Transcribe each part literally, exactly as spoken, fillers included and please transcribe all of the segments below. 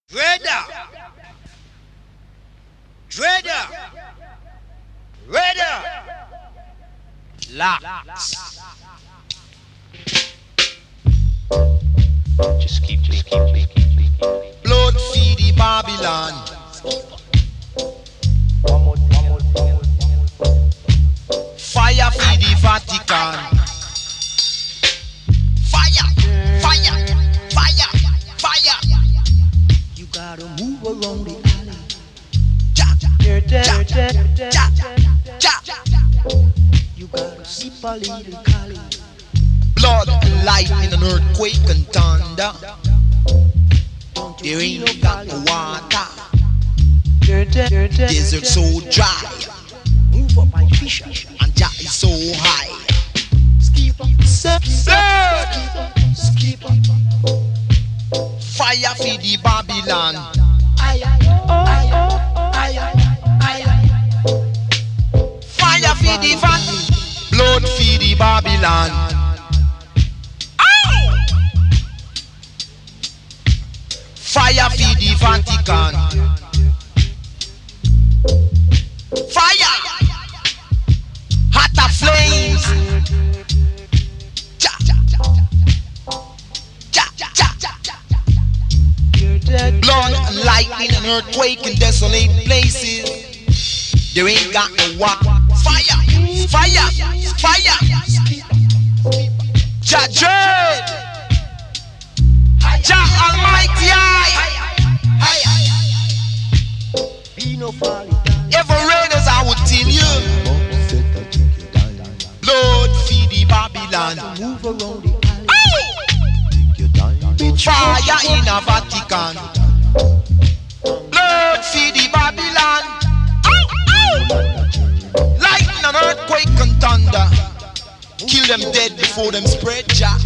Dreader, Dreader, Dreader, Locks. Just keep, just keep, just keep, just keep. Blood feed the Babylon. One more thing, one more thing, one more thing. Fire feed the Vatican. Fire, fire, fire, fire. You gotta move around the alley. Ja, You're dead, ja, you're dead, you're dead, ja, you're dead. ja. You gotta sip a little Cali. Blood and light in an earthquake and thunder. Don't There you ain't got no water. You're dead, you're dead, you're Desert dead. so dry. Move up my fish. And Jah is so high. Skip up, step, Blood. skip up. Fire feed the Babylon. Aye, aye, oh, aye, aye, aye, aye. Fire feed the Vatican. Blood feed the Babylon. Ow! Fire feed the Vatican. Fire! Hotter flames. Ja, ja, ja, ja, ja, ja. You're dead. Blood and lightning and earthquake in desolate places. There ain't got no water. Fire, fire, fire. Jah Dread, Jah Almighty I. Be no folly, darling. Ever raiders I would tell you. Blood feed the Babylon. Move around the alley. Ow! Fire in a Vatican. Blood feed the Babylon. Ow! Ow! Lightning and earthquake and thunder. Kill them dead before them spread, Jah.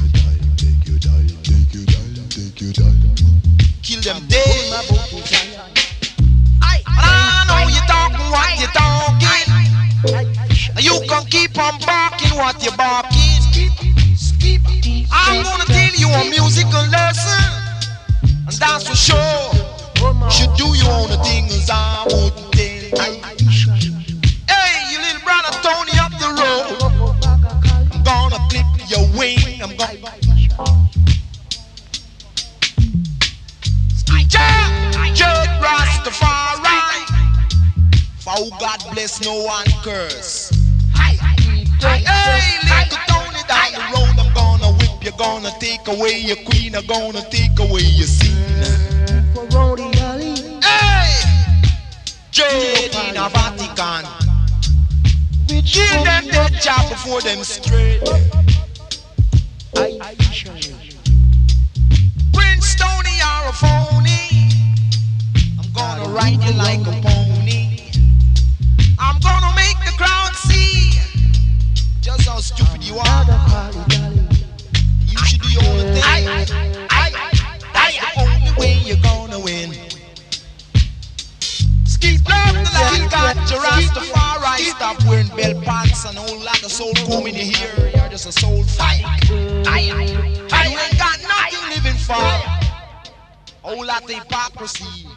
Kill them dead. My boat is fire. Aye. I know you talking what you talking. Aye, fish. And you can keep on barking what you barking. Skip, skip. I'm gonna tell you a musical lesson, and that's for sure. You should do your own thing as I would tell you. Hey, you little brother Tony up the road. I'm gonna clip your wing. I'm gonna. Judge Rastafari. For who God bless, no one curse. Hey, little Tony down the road, I'm gonna whip you, gonna take away your queen, I'm gonna take away your scene. Around the alley. Hey, Dread in a Vatican. Kill them dead job before them straight. Aye, fish. Prince Tony are a phony. I'm gonna ride you like a pony. I'm gonna make the crowd see just how stupid you are. You should do your own thing. That's the only way you're gonna win. Skip love the light, got your Rastafari. Stop wearing bell pants and a whole lot of soul comb in your hair. You're just a soul fight. You ain't got nothing living for. Whole lot of hypocrisy.